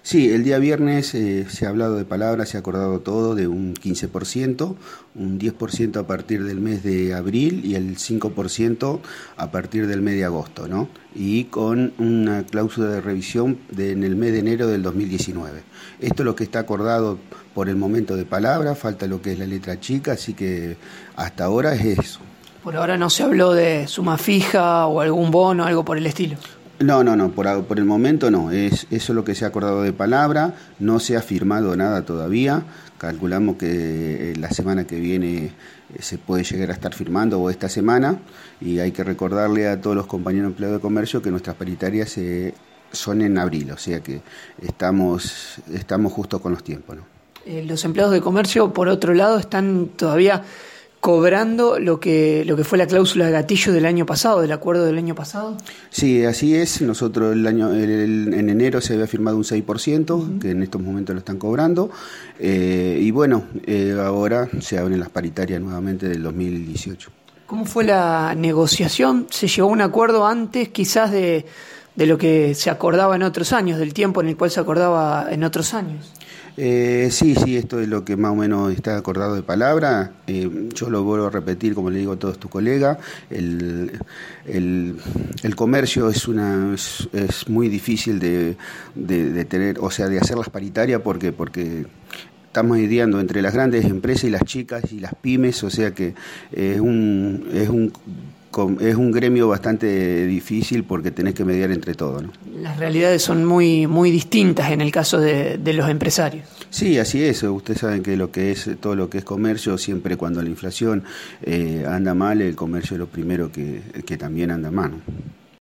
Sí, el día viernes se ha hablado de palabras, se ha acordado todo de un 15%, un 10% a partir del mes de abril y el 5% a partir del mes de agosto, ¿no? Y con una cláusula de revisión en el mes de enero del 2019. Esto es lo que está acordado por el momento de palabra, falta lo que es la letra chica, así que hasta ahora es eso. Por ahora no se habló de suma fija o algún bono, algo por el estilo. No, por el momento no, eso es lo que se ha acordado de palabra, no se ha firmado nada todavía, calculamos que la semana que viene se puede llegar a estar firmando o esta semana, y hay que recordarle a todos los compañeros empleados de comercio que nuestras paritarias son en abril, o sea que estamos justo con los tiempos, ¿no? Los empleados de comercio, por otro lado, están todavía cobrando lo que fue la cláusula de gatillo del año pasado, del acuerdo del año pasado. Sí, así es. Nosotros en enero se había firmado un 6%, que en estos momentos lo están cobrando. Y bueno, ahora se abren las paritarias nuevamente del 2018. ¿Cómo fue la negociación? ¿Se llegó a un acuerdo antes quizás de lo que se acordaba en otros años, del tiempo en el cual se acordaba en otros años? Sí, esto es lo que más o menos está acordado de palabra. Yo lo vuelvo a repetir, como le digo a todos tus colegas, el comercio es muy difícil de tener, o sea, de hacer las paritarias porque estamos lidiando entre las grandes empresas y las chicas y las pymes, o sea que es un gremio bastante difícil porque tenés que mediar entre todos, ¿no? Las realidades son muy, muy distintas en el caso de los empresarios. Sí, así es. Ustedes saben que todo lo que es comercio, siempre cuando la inflación anda mal, el comercio es lo primero que también anda mal, ¿no?